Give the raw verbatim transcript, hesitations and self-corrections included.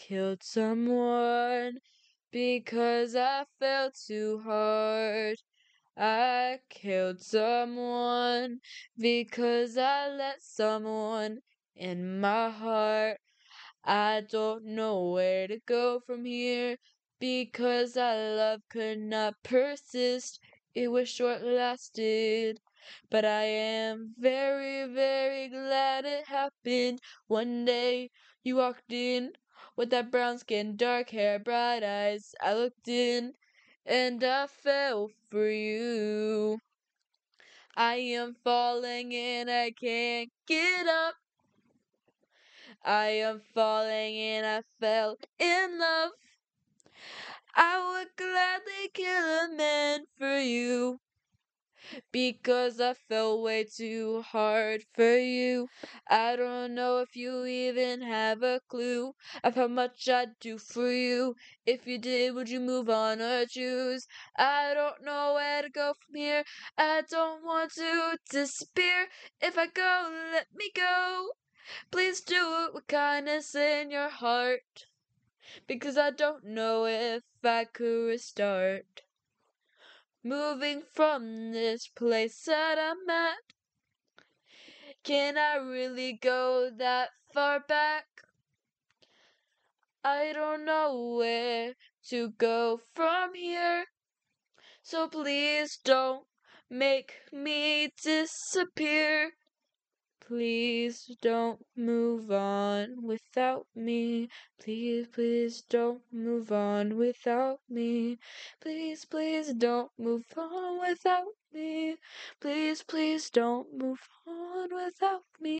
killed someone because I fell too hard. I killed someone because I let someone in my heart. I don't know where to go from here because our love could not persist. It was short lasted. But I am very, very glad it happened. One day you walked in with that brown skin, dark hair, bright eyes. I looked in and I fell for you. I am falling and I can't get up. I am falling and I fell in love. I would gladly kill a man for you because I fell way too hard for you. I don't know if you even have a clue of how much I'd do for you. If you did, would you move on or choose? I don't know where to go from here. I don't want to disappear. If I go, let me go. Please do it with kindness in your heart, because I don't know if I could restart. Moving from this place that I'm at, can I really go that far back? I don't know where to go from here, so please don't make me disappear. Please don't move on without me. Please, please don't move on without me. Please, please don't move on without me. Please, please don't move on without me.